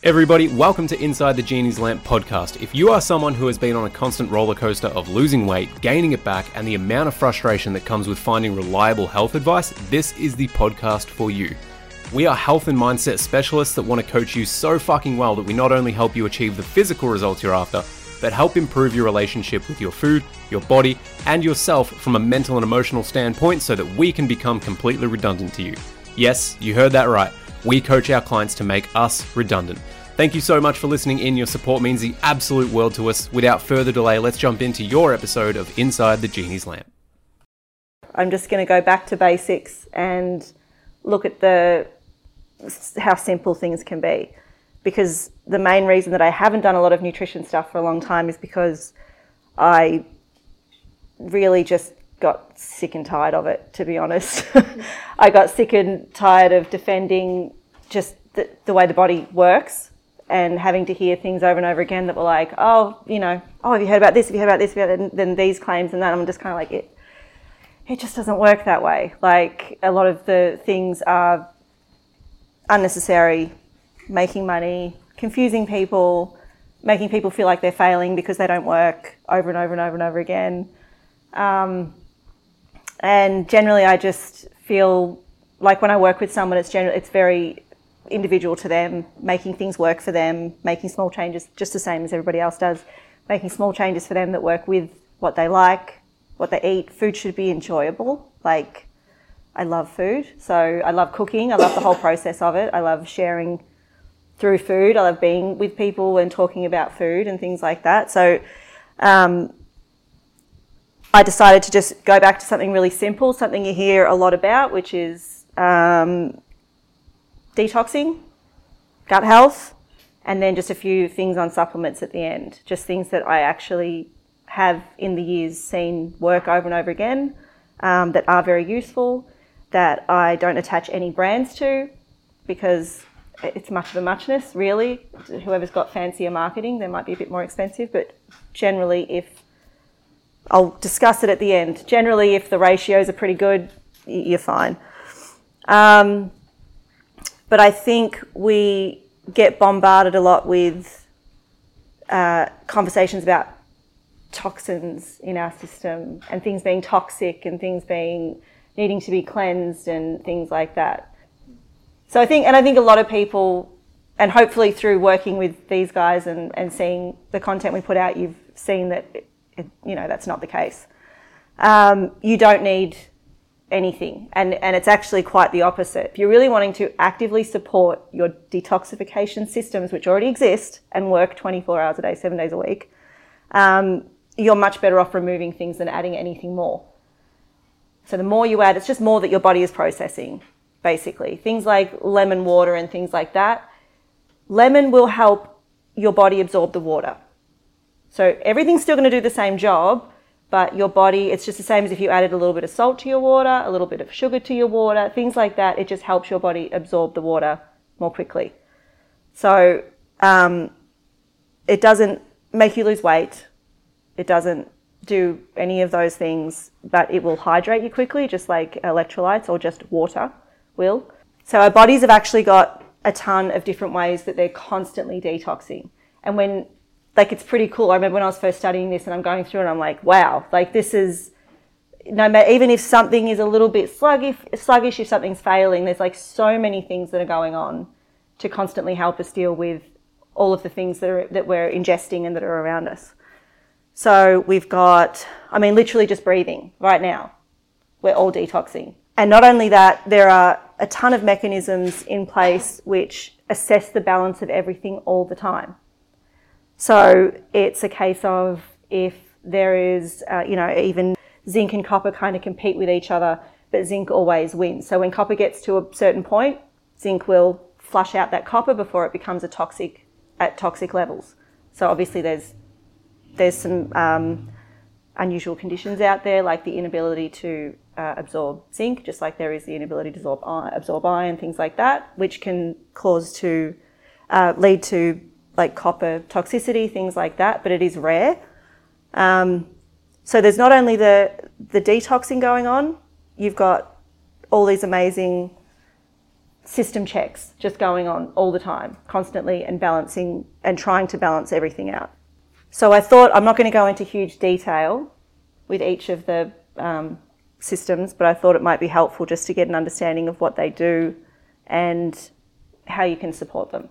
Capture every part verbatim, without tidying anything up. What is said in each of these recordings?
Everybody, welcome to Inside the Genie's Lamp podcast. If you are someone who has been on a constant roller coaster of losing weight, gaining it back, and the amount of frustration that comes with finding reliable health advice, this is the podcast for you. We are health and mindset specialists that want to coach you so fucking well that we not only help you achieve the physical results you're after, but help improve your relationship with your food, your body, and yourself from a mental and emotional standpoint so that we can become completely redundant to you. Yes, you heard that right. We coach our clients to make us redundant. Thank you so much for listening in. Your support means the absolute world to us. Without further delay, let's jump into your episode of Inside the Genie's Lamp. I'm just going to go back to basics and look at the how simple things can be. Because the main reason that I haven't done a lot of nutrition stuff for a long time is because I really just got sick and tired of it, to be honest. I got sick and tired of defending just the, the way the body works and having to hear things over and over again that were like, oh, you know, oh, have you heard about this? Have you heard about this? Have you heard about that? Then these claims and that. I'm just kind of like, it, it just doesn't work that way. Like, a lot of the things are unnecessary, making money, confusing people, making people feel like they're failing because they don't work over and over and over and over again. Um, and generally, I just feel like when I work with someone, it's generally, it's very individual to them, making things work for them, making small changes just the same as everybody else does, making small changes for them that work with what they like, what they eat. Food should be enjoyable. Like, I love food, so I love cooking. I love the whole process of it. I love sharing through food. I love being with people and talking about food and things like that. So um, I decided to just go back to something really simple, something you hear a lot about, which is um, detoxing, gut health, and then just a few things on supplements at the end. Just things that I actually have in the years seen work over and over again, um, that are very useful, that I don't attach any brands to because it's much of a muchness, really. Whoever's got fancier marketing, they might be a bit more expensive, but generally if, I'll discuss it at the end, generally if the ratios are pretty good, you're fine. Um, But I think we get bombarded a lot with uh, conversations about toxins in our system and things being toxic and things being needing to be cleansed and things like that. So I think, and I think a lot of people, and hopefully through working with these guys and, and seeing the content we put out, you've seen that, it, it, you know, that's not the case. Um, you don't need anything, and and it's actually quite the opposite. If you're really wanting to actively support your detoxification systems, which already exist and work twenty-four hours a day, seven days a week, um, you're much better off removing things than adding anything more. So the more you add, it's just more that your body is processing, basically. Things like lemon water and things like that. Lemon will help your body absorb the water. So everything's still going to do the same job, but your body, it's just the same as if you added a little bit of salt to your water, a little bit of sugar to your water, things like that. It just helps your body absorb the water more quickly. So um, it doesn't make you lose weight. It doesn't do any of those things, but it will hydrate you quickly, just like electrolytes or just water will. So our bodies have actually got a ton of different ways that they're constantly detoxing. And when Like, it's pretty cool. I remember when I was first studying this and I'm going through it and I'm like, wow, like this is, no matter, even if something is a little bit sluggish, sluggish, if something's failing, there's like so many things that are going on to constantly help us deal with all of the things that are, that we're ingesting and that are around us. So we've got, I mean, literally just breathing right now. We're all detoxing. And not only that, there are a ton of mechanisms in place which assess the balance of everything all the time. So it's a case of if there is, uh, you know, even zinc and copper kind of compete with each other, but zinc always wins. So when copper gets to a certain point, zinc will flush out that copper before it becomes a toxic, at toxic levels. So obviously there's there's some um, unusual conditions out there, like the inability to uh, absorb zinc, just like there is the inability to absorb iron, absorb iron, things like that, which can cause to uh, lead to like copper toxicity, things like that, but it is rare. Um, so there's not only the, the detoxing going on, you've got all these amazing system checks just going on all the time, constantly, and balancing and trying to balance everything out. So I thought, I'm not going to go into huge detail with each of the um, systems, but I thought it might be helpful just to get an understanding of what they do and how you can support them.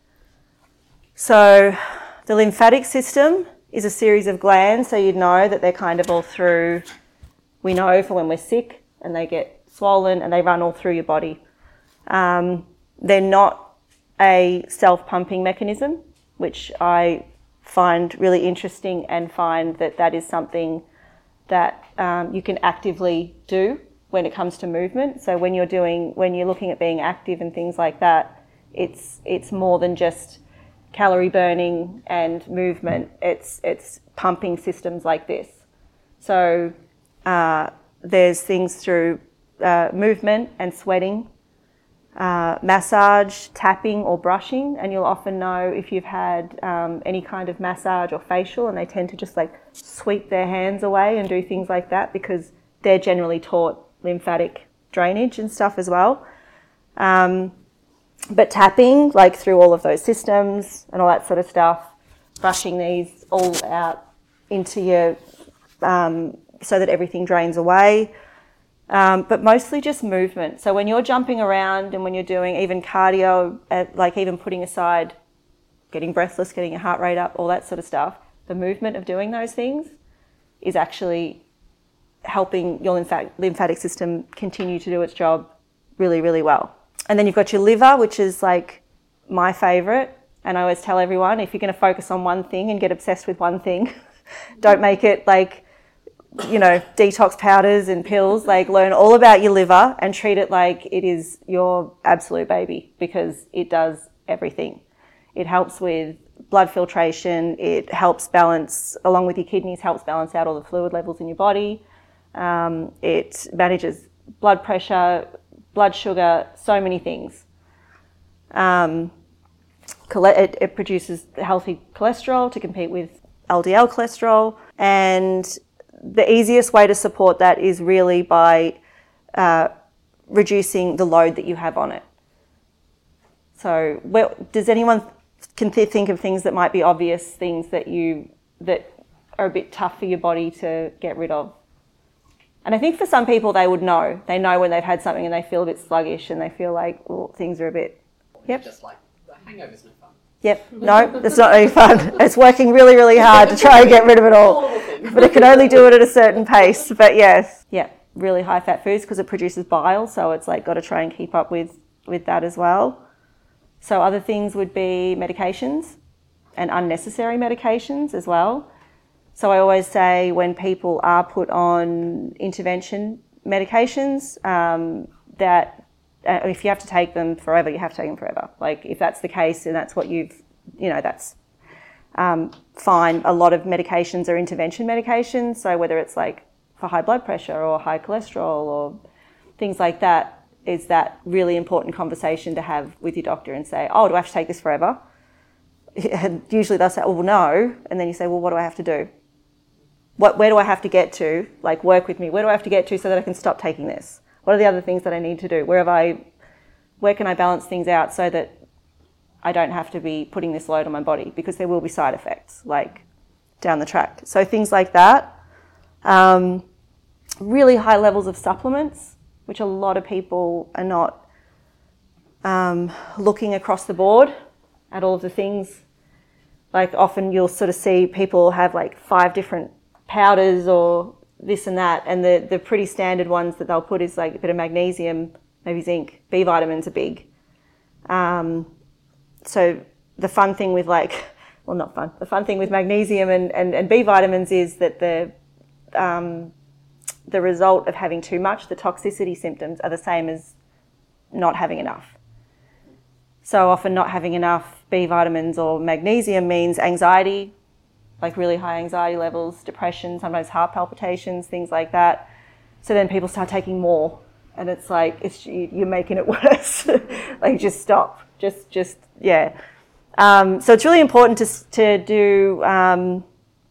So the lymphatic system is a series of glands, so you'd know that they're kind of all through, we know for when we're sick and they get swollen and they run all through your body. Um, they're not a self-pumping mechanism, which I find really interesting, and find that that is something that um, you can actively do when it comes to movement. So when you're doing, when you're looking at being active and things like that, it's it's more than just calorie burning and movement. It's it's pumping systems like this. So uh, there's things through uh, movement and sweating, uh, massage, tapping or brushing, and you'll often know if you've had um, any kind of massage or facial, and they tend to just like sweep their hands away and do things like that because they're generally taught lymphatic drainage and stuff as well. Um, but tapping, like through all of those systems and all that sort of stuff, brushing these all out into your, um, so that everything drains away. Um, but mostly just movement. So when you're jumping around and when you're doing even cardio, uh, like even putting aside getting breathless, getting your heart rate up, all that sort of stuff, the movement of doing those things is actually helping your lymphatic, lymphatic system continue to do its job really, really well. And then you've got your liver, which is like my favourite. And I always tell everyone, if you're going to focus on one thing and get obsessed with one thing, don't make it like, you know, detox powders and pills. Like, learn all about your liver and treat it like it is your absolute baby, because it does everything. It helps with blood filtration. It helps balance, along with your kidneys, helps balance out all the fluid levels in your body. Um, it manages blood pressure, blood sugar, so many things. Um, it, it produces healthy cholesterol to compete with L D L cholesterol, and the easiest way to support that is really by uh, reducing the load that you have on it. So, well, does anyone can th- think of things that might be obvious things that you that are a bit tough for your body to get rid of? And I think for some people they would know. They know when they've had something and they feel a bit sluggish and they feel like, oh, things are a bit. Yep. Just like the hangover's no fun. Yep. No, it's not any fun. It's working really, really hard to try and get rid of it all. But it can only do it at a certain pace. But yes, yeah, really high fat foods because it produces bile. So it's like got to try and keep up with, with that as well. So other things would be medications and unnecessary medications as well. So I always say when people are put on intervention medications, um, that uh, if you have to take them forever, you have to take them forever. Like if that's the case and that's what you've, you know, that's um, fine. A lot of medications are intervention medications. So whether it's like for high blood pressure or high cholesterol or things like that, is that really important conversation to have with your doctor and say, oh, do I have to take this forever? And usually they'll say, oh, well, no. And then you say, well, what do I have to do? What, where do I have to get to? Like, work with me. Where do I have to get to so that I can stop taking this? What are the other things that I need to do? Where have I, where can I balance things out so that I don't have to be putting this load on my body? Because there will be side effects, like down the track. So things like that. Um, really high levels of supplements, which a lot of people are not um, looking across the board at all of the things. Like often you'll sort of see people have like five different powders or this and that, and the, the pretty standard ones that they'll put is like a bit of magnesium, maybe zinc. B vitamins are big. Um, so the fun thing with like, well not fun, the fun thing with magnesium and, and, and B vitamins is that the um, the result of having too much, the toxicity symptoms are the same as not having enough. So often not having enough B vitamins or magnesium means anxiety, like really high anxiety levels, depression, sometimes heart palpitations, things like that. So then people start taking more and it's like, it's, you're making it worse. Like just stop, just, just, yeah. Um, so it's really important to, to do um,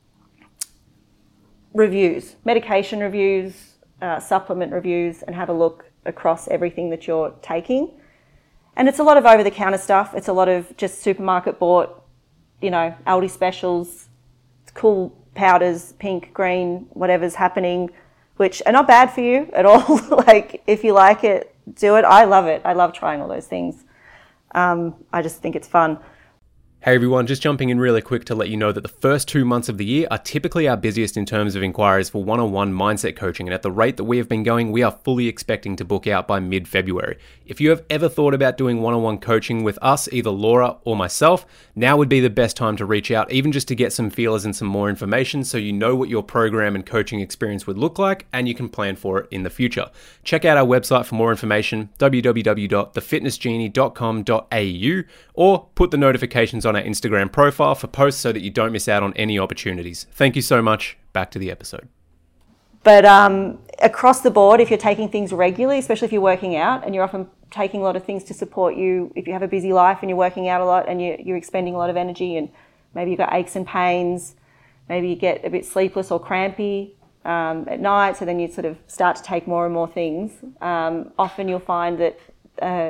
reviews, medication reviews, uh, supplement reviews, and have a look across everything that you're taking. And it's a lot of over-the-counter stuff. It's a lot of just supermarket bought, you know, Aldi specials, cool powders, pink, green, whatever's happening, which are not bad for you at all. Like, if you like it, do it. I love it. I love trying all those things. Um, I just think it's fun. Hey everyone, just jumping in really quick to let you know that the first two months of the year are typically our busiest in terms of inquiries for one-on-one mindset coaching, and at the rate that we have been going, we are fully expecting to book out by mid-February. If you have ever thought about doing one-on-one coaching with us, either Laura or myself, now would be the best time to reach out, even just to get some feelers and some more information so you know what your program and coaching experience would look like and you can plan for it in the future. Check out our website for more information, w w w dot the fitness genie dot com dot a u, or put the notifications on our Instagram profile for posts so that you don't miss out on any opportunities. Thank you so much. Back to the episode. But um, across the board, if you're taking things regularly, especially if you're working out and you're often taking a lot of things to support you, if you have a busy life and you're working out a lot and you're, you're expending a lot of energy and maybe you've got aches and pains, maybe you get a bit sleepless or crampy um, at night, so then you sort of start to take more and more things, um, often you'll find that uh,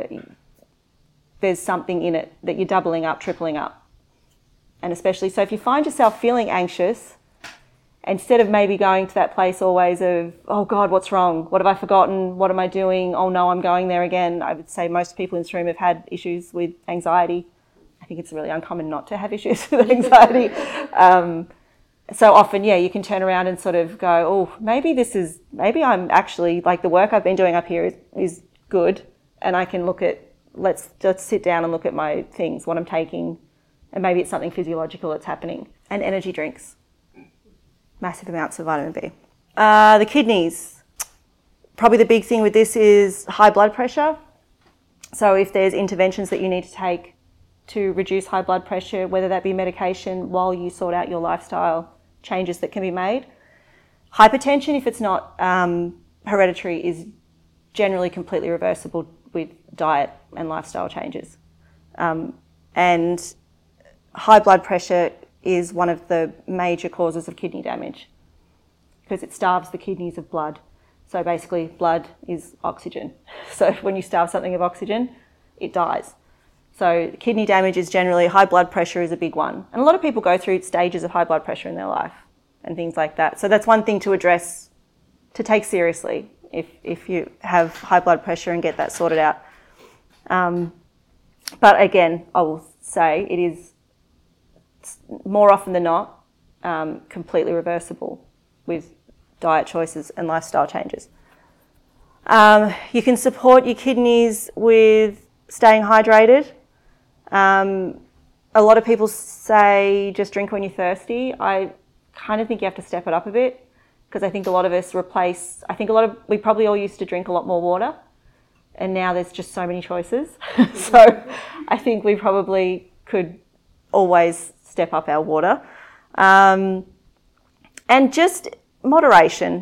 there's something in it that you're doubling up, tripling up. And especially, so if you find yourself feeling anxious, instead of maybe going to that place always of, oh God, what's wrong? What have I forgotten? What am I doing? Oh no, I'm going there again. I would say most people in this room have had issues with anxiety. I think it's really uncommon not to have issues with anxiety. Um, so often, yeah, you can turn around and sort of go, oh, maybe this is, maybe I'm actually, like the work I've been doing up here is, is good. And I can look at, let's just sit down and look at my things, what I'm taking, and maybe it's something physiological that's happening. And energy drinks, massive amounts of vitamin B. Uh, the kidneys, probably the big thing with this is high blood pressure. So if there's interventions that you need to take to reduce high blood pressure, whether that be medication while you sort out your lifestyle changes that can be made. Hypertension, if it's not um, hereditary, is generally completely reversible with diet and lifestyle changes. Um, and high blood pressure is one of the major causes of kidney damage because it starves the kidneys of blood. So basically blood is oxygen. So when you starve something of oxygen, it dies. So kidney damage is generally, high blood pressure is a big one. And a lot of people go through stages of high blood pressure in their life and things like that. So that's one thing to address, to take seriously if, if you have high blood pressure and get that sorted out. Um, but again, I will say it is more often than not um, completely reversible with diet choices and lifestyle changes. Um, you can support your kidneys with staying hydrated. Um, a lot of people say just drink when you're thirsty. I kind of think you have to step it up a bit because I think a lot of us replace, I think a lot of, we probably all used to drink a lot more water and now there's just so many choices. So I think we probably could always step up our water. Um, and just moderation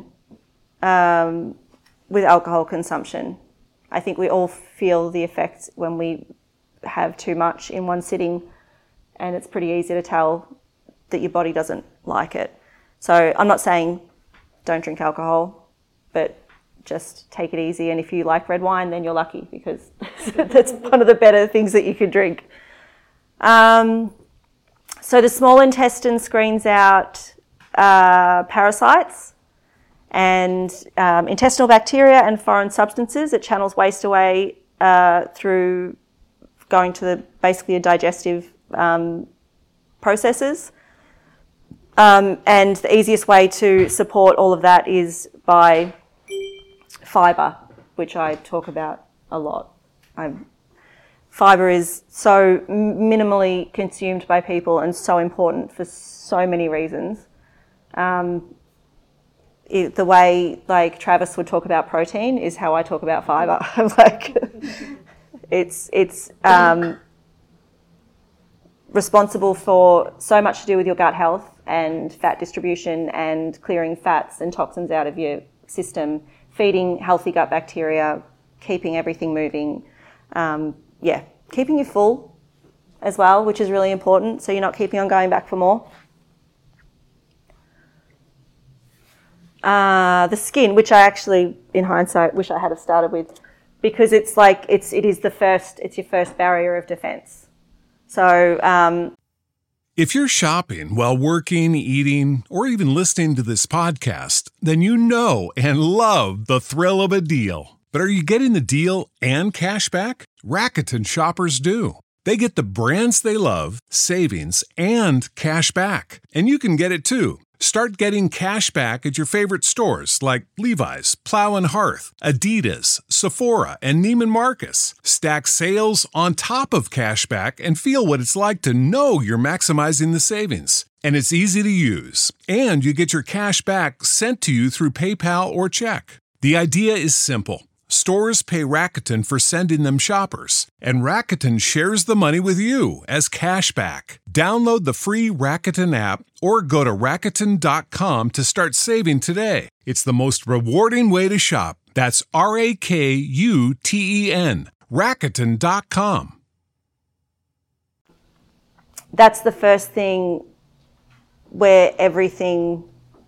um, with alcohol consumption. I think we all feel the effects when we have too much in one sitting, and it's pretty easy to tell that your body doesn't like it. So I'm not saying don't drink alcohol, but just take it easy. And if you like red wine, then you're lucky because that's one of the better things that you can drink. Um, so the small intestine screens out uh, parasites and um, intestinal bacteria and foreign substances. It channels waste away uh, through going to the, basically a digestive um, processes. Um, and the easiest way to support all of that is by fibre, which I talk about a lot. I'm, fibre is so minimally consumed by people and so important for so many reasons. Um, it, the way like Travis would talk about protein is how I talk about fibre. I'm like, it's it's um, responsible for so much to do with your gut health and fat distribution and clearing fats and toxins out of your system, feeding healthy gut bacteria, keeping everything moving. Um, yeah, keeping you full as well, which is really important, so you're not keeping on going back for more. Uh, the skin, which I actually, in hindsight, wish I had have started with, because it's like it's it is the first it's your first barrier of defense. So um, if you're shopping while working, eating, or even listening to this podcast, then you know and love the thrill of a deal. But are you getting the deal and cash back? Rakuten shoppers do. They get the brands they love, savings, and cash back. And you can get it too. Start getting cash back at your favorite stores like Levi's, Plow and Hearth, Adidas, Sephora, and Neiman Marcus. Stack sales on top of cash back and feel what it's like to know you're maximizing the savings. And it's easy to use. And you get your cash back sent to you through PayPal or check. The idea is simple. Stores pay Rakuten for sending them shoppers, and Rakuten shares the money with you as cash back. Download the free Rakuten app or go to Rakuten dot com to start saving today. It's the most rewarding way to shop. That's R A K U T E N, Rakuten dot com. That's the first thing where everything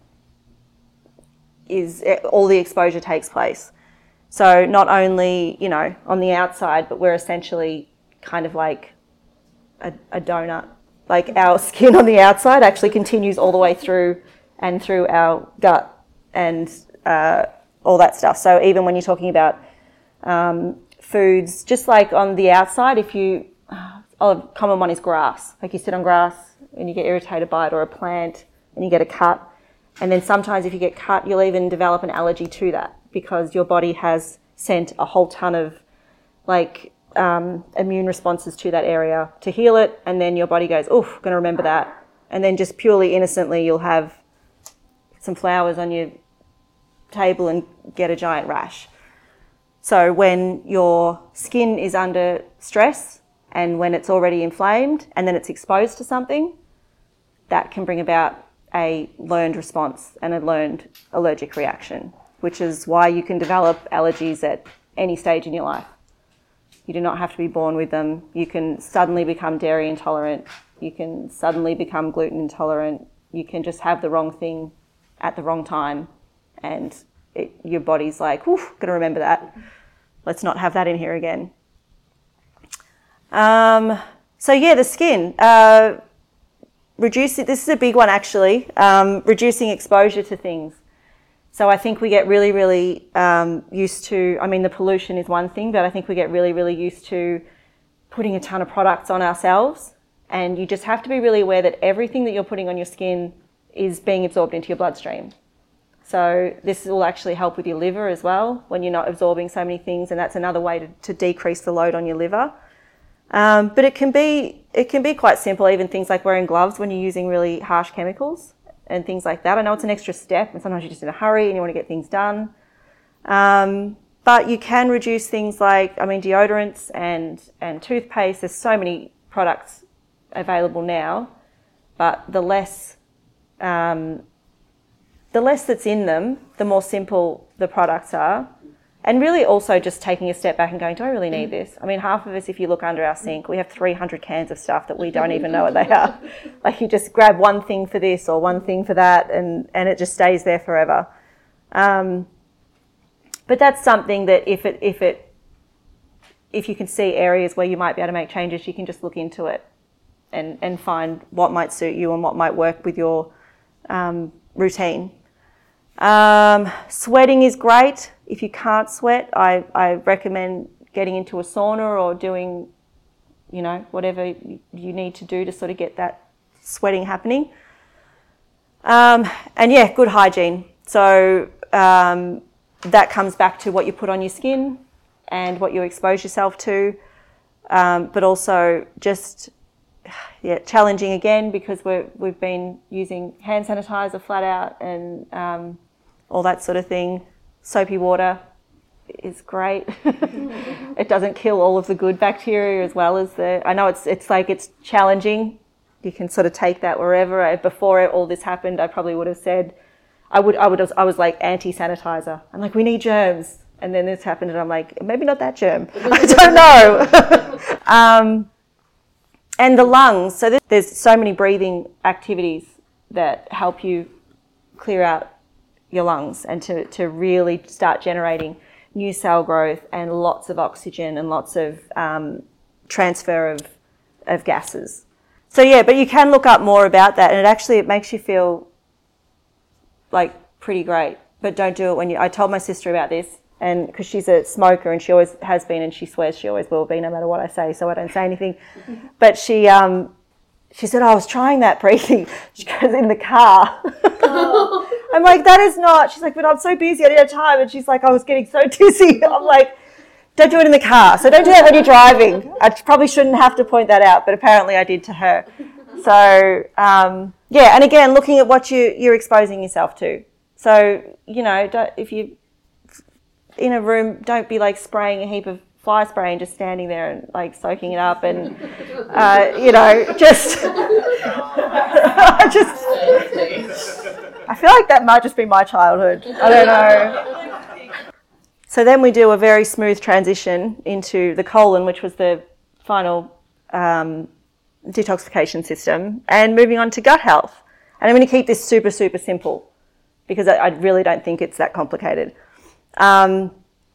is, all the exposure takes place. So not only, you know, on the outside, but we're essentially kind of like a, a donut. Like our skin on the outside actually continues all the way through and through our gut and uh, all that stuff. So even when you're talking about um, foods, just like on the outside, if you, oh, a common one is grass. Like you sit on grass and you get irritated by it, or a plant and you get a cut. And then sometimes if you get cut, you'll even develop an allergy to that, because your body has sent a whole ton of like um, immune responses to that area to heal it, and then your body goes, oof, going to remember that. And then just purely innocently, you'll have some flowers on your table and get a giant rash. So when your skin is under stress and when it's already inflamed and then it's exposed to something, that can bring about a learned response and a learned allergic reaction, which is why you can develop allergies at any stage in your life. You do not have to be born with them. You can suddenly become dairy intolerant. You can suddenly become gluten intolerant. You can just have the wrong thing at the wrong time, and it, your body's like, oof, going to remember that. Let's not have that in here again. Um, so yeah, the skin. Uh, reduce it. This is a big one actually. Um, reducing exposure to things. So I think we get really, really um, used to, I mean, the pollution is one thing, but I think we get really, really used to putting a ton of products on ourselves. And you just have to be really aware that everything that you're putting on your skin is being absorbed into your bloodstream. So this will actually help with your liver as well when you're not absorbing so many things, and that's another way to, to decrease the load on your liver. Um, but it can be it can be quite simple, even things like wearing gloves when you're using really harsh chemicals and things like that. I know it's an extra step, and sometimes you're just in a hurry and you want to get things done. Um, but you can reduce things like, I mean, deodorants and, and toothpaste. There's so many products available now, but the less um, the less that's in them, the more simple the products are. And really also just taking a step back and going, do I really need this? I mean, half of us, if you look under our sink, we have three hundred cans of stuff that we don't even know what they are. Like you just grab one thing for this or one thing for that, and, and it just stays there forever. Um, but that's something that if it if it if you can see areas where you might be able to make changes, you can just look into it and, and find what might suit you and what might work with your um, routine. Um, sweating is great. If you can't sweat, I, I recommend getting into a sauna or doing, you know, whatever you need to do to sort of get that sweating happening. Um, and yeah, good hygiene. So um, that comes back to what you put on your skin and what you expose yourself to, um, but also just yeah, challenging again, because we're, we've been using hand sanitizer flat out and um, all that sort of thing. Soapy water is great. It doesn't kill all of the good bacteria as well as the... I know it's it's like it's challenging. You can sort of take that wherever. Before all this happened, I probably would have said, I would I would I was like anti-sanitizer. I'm like, we need germs. And then this happened and I'm like, maybe not that germ. I don't know. um, and the lungs. So there's so many breathing activities that help you clear out your lungs and to, to really start generating new cell growth and lots of oxygen and lots of um, transfer of, of gases. So yeah, but you can look up more about that, and it actually, it makes you feel like pretty great. But don't do it when you, I told my sister about this, and because she's a smoker and she always has been, and she swears she always will be no matter what I say, so I don't say anything. But she um, she said, oh, I was trying that breathing. She goes, in the car. Oh. I'm like, that is not, she's like, but I'm so busy, I didn't have time. And she's like, I was getting so dizzy. I'm like, don't do it in the car. So don't do that when you're driving. I probably shouldn't have to point that out, but apparently I did to her. So, um, yeah, and again, looking at what you, you're exposing yourself to. So, you know, don't, if you're in a room, don't be like spraying a heap of fly spray and just standing there and like soaking it up and, uh, you know, just, I just, I feel like that might just be my childhood. I don't know. So then we do a very smooth transition into the colon, which was the final um, detoxification system, and moving on to gut health. And I'm going to keep this super, super simple because I, I really don't think it's that complicated. Um,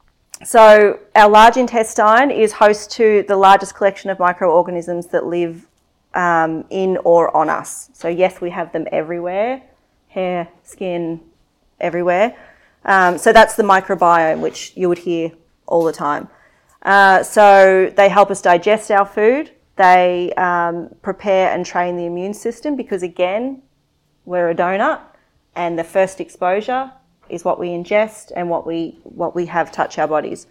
so our large intestine is host to the largest collection of microorganisms that live um, in or on us. So yes, we have them everywhere, hair, skin, everywhere. Um, so that's the microbiome, which you would hear all the time. Uh, so they help us digest our food. They um, prepare and train the immune system because, again, we're a donut, and the first exposure is what we ingest and what we what we have touch our bodies.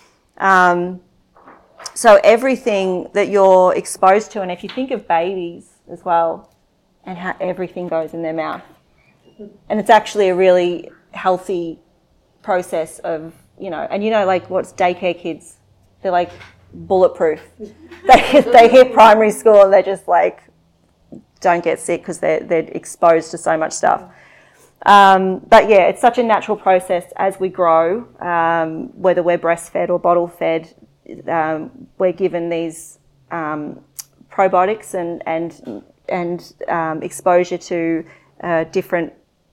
Um, so everything that you're exposed to, and if you think of babies as well, and how everything goes in their mouth, and it's actually a really healthy process of, you know, and you know, like what's daycare kids, they're like bulletproof. They they hit primary school and they're just like don't get sick because they're they're exposed to so much stuff. Um, but yeah, it's such a natural process as we grow, um, whether we're breastfed or bottle fed, um, we're given these um, probiotics and and and um, exposure to uh, different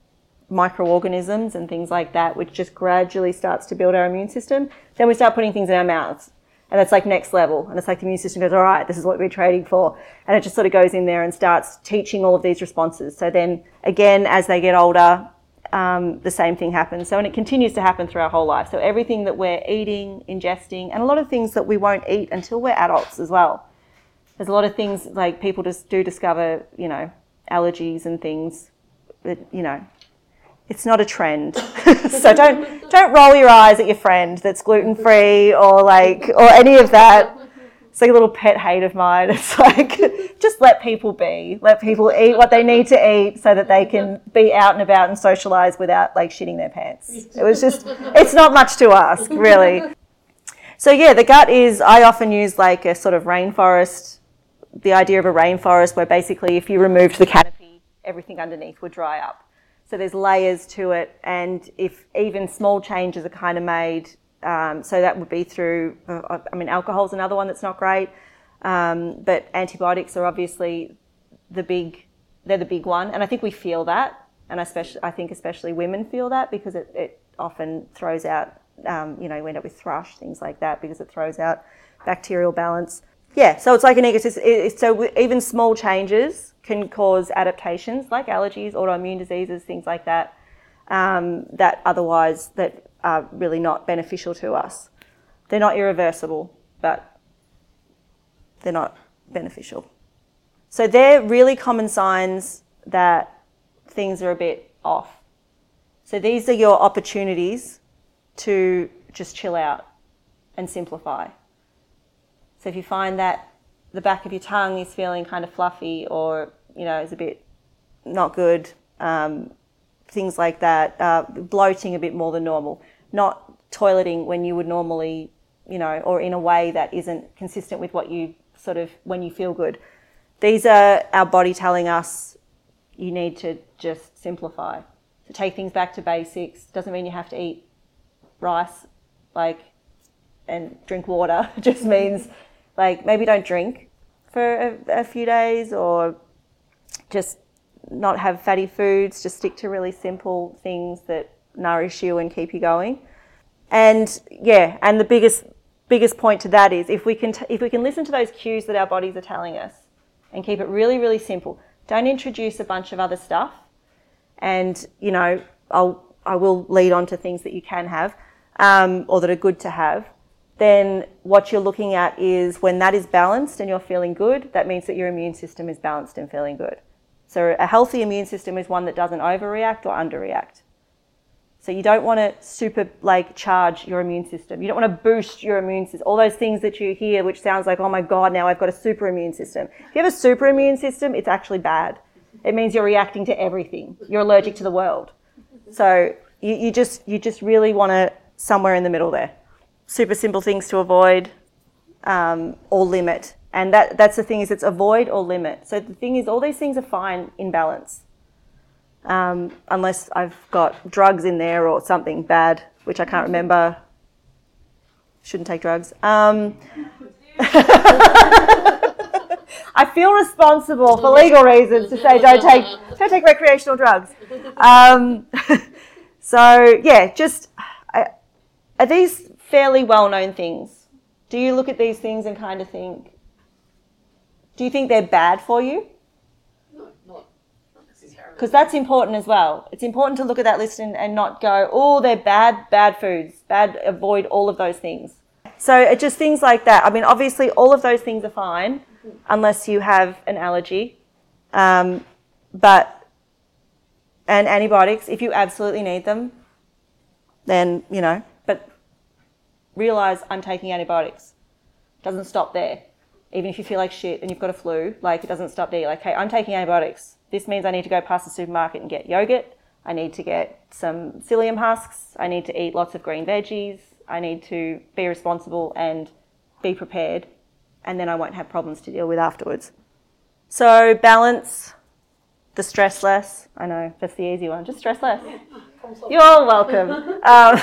microorganisms and things like that, which just gradually starts to build our immune system. Then we start putting things in our mouths, and it's like next level. And it's like the immune system goes, all right, this is what we're trading for. And it just sort of goes in there and starts teaching all of these responses. So then again, as they get older, um, the same thing happens. So, and it continues to happen through our whole life. So everything that we're eating, ingesting, and a lot of things that we won't eat until we're adults as well. There's a lot of things like people just do discover, you know, allergies and things that, you know, it's not a trend. So don't don't roll your eyes at your friend that's gluten-free or like or any of that. It's like a little pet hate of mine. It's like, just let people be. Let people eat what they need to eat so that they can be out and about and socialise without like shitting their pants. It was just, it's not much to ask, really. So yeah, the gut is, I often use like a sort of rainforest, the idea of a rainforest where basically if you removed the canopy, everything underneath would dry up. So there's layers to it, and if even small changes are kind of made, um, so that would be through, uh, I mean, alcohol's another one that's not great, um, but antibiotics are obviously the big, they're the big one, and I think we feel that, and especially, I think especially women feel that because it, it often throws out, um, you know, you end up with thrush, things like that, because it throws out bacterial balance. Yeah, so it's like an ecosystem. It, so even small changes can cause adaptations like allergies, autoimmune diseases, things like that, um, that otherwise that are really not beneficial to us. They're not irreversible, but they're not beneficial. So they're really common signs that things are a bit off. So these are your opportunities to just chill out and simplify. So if you find that the back of your tongue is feeling kind of fluffy or, you know, is a bit not good, um, things like that, uh, bloating a bit more than normal, not toileting when you would normally, you know, or in a way that isn't consistent with what you sort of, when you feel good. These are our body telling us you need to just simplify. So take things back to basics. Doesn't mean you have to eat rice, like, and drink water. It just means, like, maybe don't drink for a, a few days, or just not have fatty foods. Just stick to really simple things that nourish you and keep you going. And yeah, and the biggest biggest point to that is if we can t- if we can listen to those cues that our bodies are telling us and keep it really, really simple. Don't introduce a bunch of other stuff. And, you know, I'll I will lead on to things that you can have um, or that are good to have. Then what you're looking at is when that is balanced and you're feeling good, that means that your immune system is balanced and feeling good. So a healthy immune system is one that doesn't overreact or underreact. So you don't want to super like charge your immune system. You don't want to boost your immune system. All those things that you hear, which sounds like, oh my God, now I've got a super immune system. If you have a super immune system, it's actually bad. It means you're reacting to everything. You're allergic to the world. So you, you just you just really want to somewhere in the middle there. Super simple things to avoid um, or limit. And that that's the thing is it's avoid or limit. So the thing is all these things are fine in balance. Um, unless I've got drugs in there or something bad, which I can't remember. Shouldn't take drugs. Um, I feel responsible for legal reasons to say don't take don't take recreational drugs. Um, so yeah, just I, are these fairly well-known things? Do you look at these things and kind of think, do you think they're bad for you? No, not, not necessarily. Because that's important as well. It's important to look at that list and, and not go, oh, they're bad, bad foods, bad, avoid all of those things. So it's just things like that. I mean, obviously, all of those things are fine unless you have an allergy. Um, but, and antibiotics, if you absolutely need them, then, you know, but realise I'm taking antibiotics. Doesn't stop there. Even if you feel like shit and you've got a flu, like it doesn't stop there. You're like, hey, I'm taking antibiotics. This means I need to go past the supermarket and get yogurt. I need to get some psyllium husks. I need to eat lots of green veggies. I need to be responsible and be prepared, and then I won't have problems to deal with afterwards. So balance, the stress less. I know, that's the easy one. Just stress less. You're all welcome. Um,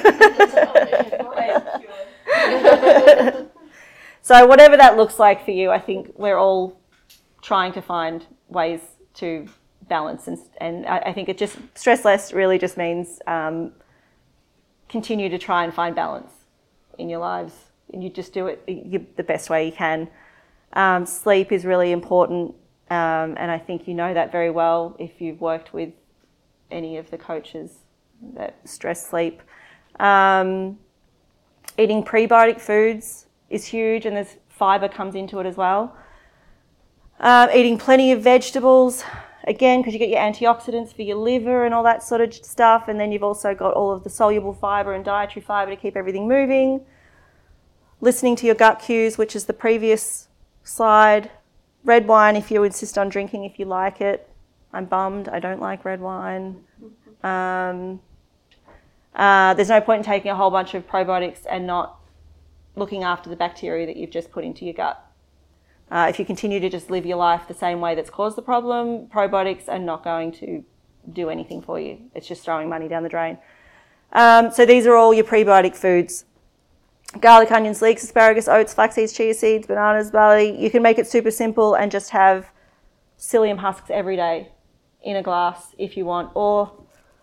so whatever that looks like for you, I think we're all trying to find ways to balance, and, and I, I think it just, stress less really just means um, continue to try and find balance in your lives, and you just do it you, the best way you can. Um, sleep is really important, um, and I think you know that very well if you've worked with any of the coaches that stress sleep. Um, eating prebiotic foods is huge, and there's fibre comes into it as well. Um, eating plenty of vegetables, again, because you get your antioxidants for your liver and all that sort of stuff, and then you've also got all of the soluble fibre and dietary fibre to keep everything moving. Listening to your gut cues, which is the previous slide. Red wine, if you insist on drinking, if you like it. I'm bummed, I don't like red wine. Um, uh, there's no point in taking a whole bunch of probiotics and not looking after the bacteria that you've just put into your gut. Uh, if you continue to just live your life the same way that's caused the problem, probiotics are not going to do anything for you. It's just throwing money down the drain. Um, so these are all your prebiotic foods. Garlic, onions, leeks, asparagus, oats, flax seeds, chia seeds, bananas, barley. You can make it super simple and just have psyllium husks every day in a glass if you want, or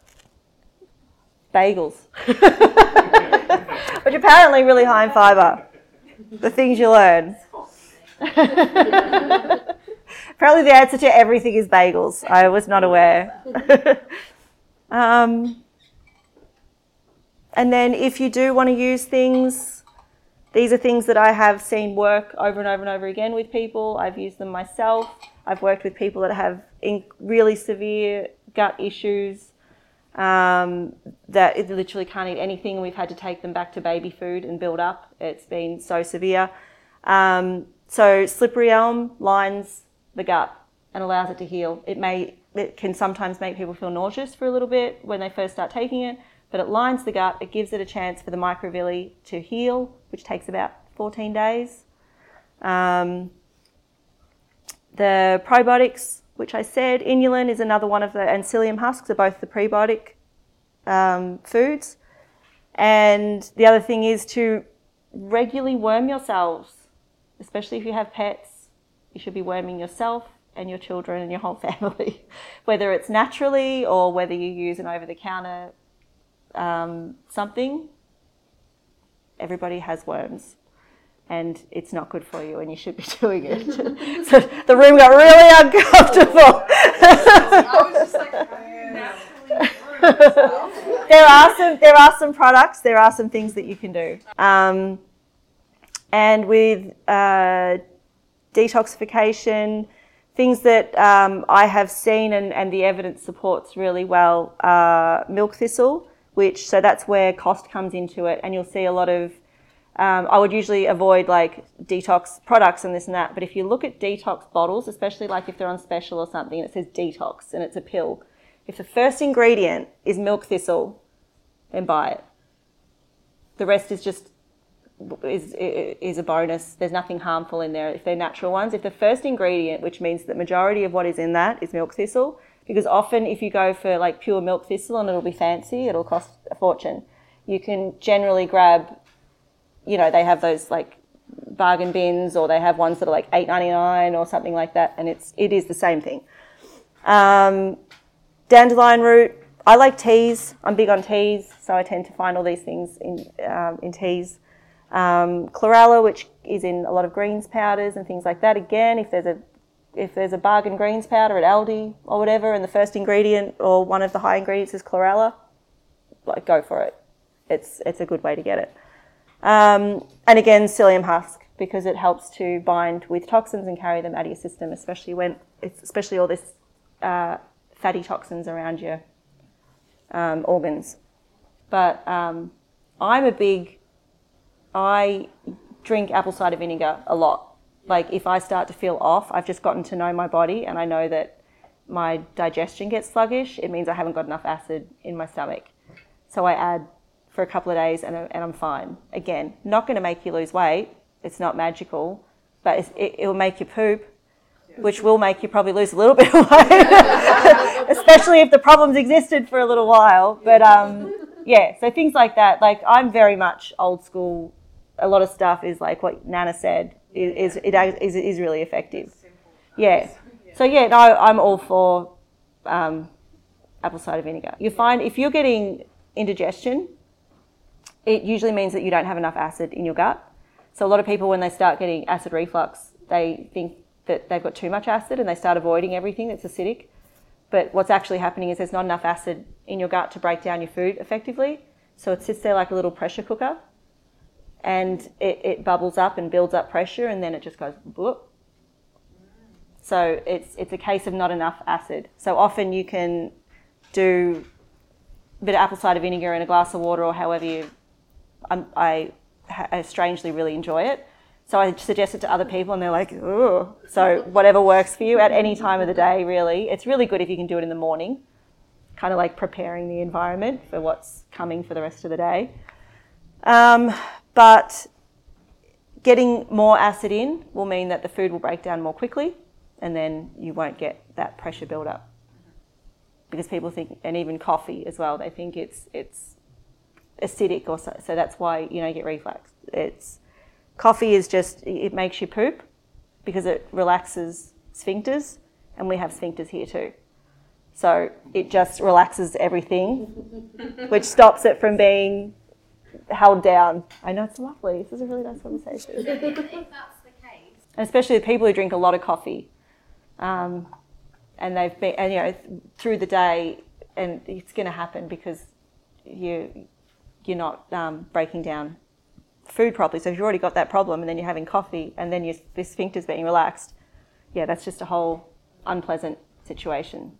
bagels, which are apparently really high in fibre. The things you learn. Apparently the answer to everything is bagels. I was not aware. um, and then if you do want to use things, these are things that I have seen work over and over and over again with people. I've used them myself. I've worked with people that have in really severe gut issues um, that it literally can't eat anything. We've had to take them back to baby food and build up. It's been so severe. Um, So slippery elm lines the gut and allows it to heal. It may, it can sometimes make people feel nauseous for a little bit when they first start taking it, but it lines the gut. It gives it a chance for the microvilli to heal, which takes about fourteen days. Um, the probiotics, which I said, inulin is another one of the, and psyllium husks are both the prebiotic um, foods. And the other thing is to regularly worm yourselves. Especially if you have pets, you should be worming yourself and your children and your whole family, whether it's naturally or whether you use an over-the-counter um, something. everybody has worms. And it's not good for you, and you should be doing it. So the room got really uncomfortable. I was just like, there are some there are some products, there are some things that you can do. Um, and with uh, detoxification, things that um, I have seen and, and the evidence supports really well are milk thistle, which so that's where cost comes into it, and you'll see a lot of Um, I would usually avoid like detox products and this and that, but if you look at detox bottles, especially like if they're on special or something, and it says detox and it's a pill, if the first ingredient is milk thistle, then buy it. The rest is just is is a bonus. There's nothing harmful in there if they're natural ones. If the first ingredient, which means the majority of what is in that is milk thistle, because often if you go for like pure milk thistle and it'll be fancy, it'll cost a fortune. You can generally grab, you know, they have those like bargain bins, or they have ones that are like eight ninety-nine or something like that, and it's it is the same thing. Um, dandelion root. I like teas. I'm big on teas, so I tend to find all these things in um, in teas. Um, chlorella, which is in a lot of greens powders and things like that. Again, if there's a if there's a bargain greens powder at Aldi or whatever, and the first ingredient or one of the high ingredients is chlorella, like go for it. It's it's a good way to get it. Um, and again, psyllium husk, because it helps to bind with toxins and carry them out of your system, especially when it's especially all this uh, fatty toxins around your um, organs. But um, I'm a big, I drink apple cider vinegar a lot. Like if I start to feel off, I've just gotten to know my body, and I know that my digestion gets sluggish. It means I haven't got enough acid in my stomach. So I add for a couple of days and, and I'm fine. Again, not going to make you lose weight. It's not magical, but it's, it, it will make you poop, which will make you probably lose a little bit of weight, especially if the problems existed for a little while. But um, yeah, so things like that. Like I'm very much old school. A lot of stuff is like what Nana said is is, it is, is really effective. Yeah. So yeah, no, I'm all for um, apple cider vinegar. You find if you're getting indigestion, it usually means that you don't have enough acid in your gut. So a lot of people, when they start getting acid reflux, they think that they've got too much acid and they start avoiding everything that's acidic. But what's actually happening is there's not enough acid in your gut to break down your food effectively. So it sits there like a little pressure cooker, and it, it bubbles up and builds up pressure, and then it just goes whoop. So it's it's a case of not enough acid. So often you can do a bit of apple cider vinegar in a glass of water, or however you I'm, I, I strangely really enjoy it. So I suggest it to other people and they're like, oh. So whatever works for you at any time of the day, really. It's really good if you can do it in the morning, kind of like preparing the environment for what's coming for the rest of the day. Um, but getting more acid in will mean that the food will break down more quickly, and then you won't get that pressure build up. Because people think, and even coffee as well, they think it's it's acidic, or so, so that's why, you know, you get reflux. It's coffee is just, it makes you poop because it relaxes sphincters, and we have sphincters here too. So it just relaxes everything, which stops it from being held down. I know, it's lovely. This is a really nice conversation. I think that's the case. And especially the people who drink a lot of coffee, um, and they've been, and you know, through the day, and it's going to happen because you you're not um, breaking down food properly. So if you've already got that problem, and then you're having coffee, and then your the sphincter's being relaxed, yeah, that's just a whole unpleasant situation.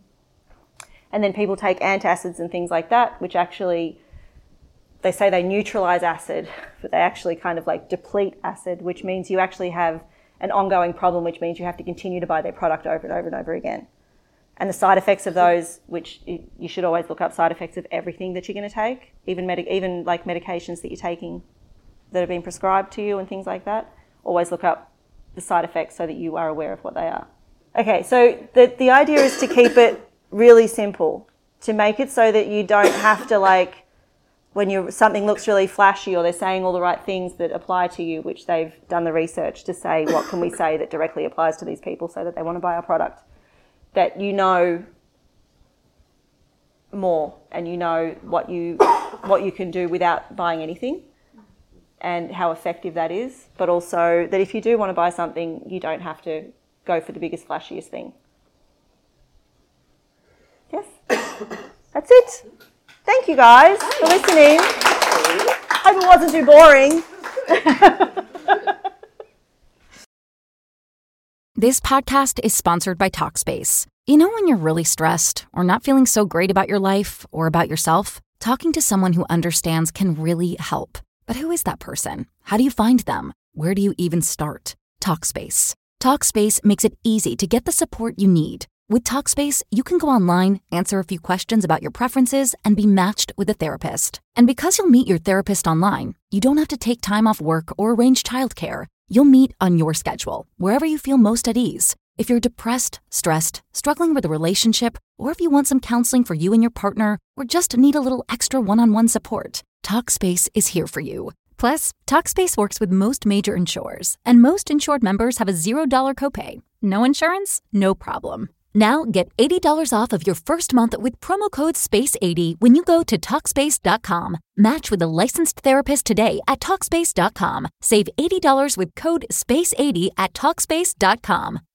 And then people take antacids and things like that, which actually, they say they neutralize acid, but they actually kind of like deplete acid, which means you actually have an ongoing problem, which means you have to continue to buy their product over and over and over again. And the side effects of those, which you should always look up side effects of everything that you're going to take, even medic, even like medications that you're taking that have been prescribed to you and things like that. Always look up the side effects so that you are aware of what they are. Okay, so the the idea is to keep it really simple, to make it so that you don't have to, like, when you something looks really flashy or they're saying all the right things that apply to you, which they've done the research to say what can we say that directly applies to these people so that they want to buy our product, that you know more and you know what you what you can do without buying anything. and how effective that is, but also that if you do want to buy something, you don't have to go for the biggest, flashiest thing. Yes, that's it. Thank you guys for listening. Hope it wasn't too boring. This podcast is sponsored by Talkspace. You know when you're really stressed or not feeling so great about your life or about yourself? Talking to someone who understands can really help. But who is that person? How do you find them? Where do you even start? Talkspace. Talkspace makes it easy to get the support you need. With Talkspace, you can go online, answer a few questions about your preferences, and be matched with a therapist. And because you'll meet your therapist online, you don't have to take time off work or arrange childcare. You'll meet on your schedule, wherever you feel most at ease. If you're depressed, stressed, struggling with a relationship, or if you want some counseling for you and your partner, or just need a little extra one-on-one support, Talkspace is here for you. Plus, Talkspace works with most major insurers, and most insured members have a zero dollar copay. No insurance? No problem. Now get eighty dollars off of your first month with promo code space eighty when you go to Talkspace dot com. Match with a licensed therapist today at Talkspace dot com. Save eighty dollars with code space eighty at Talkspace dot com.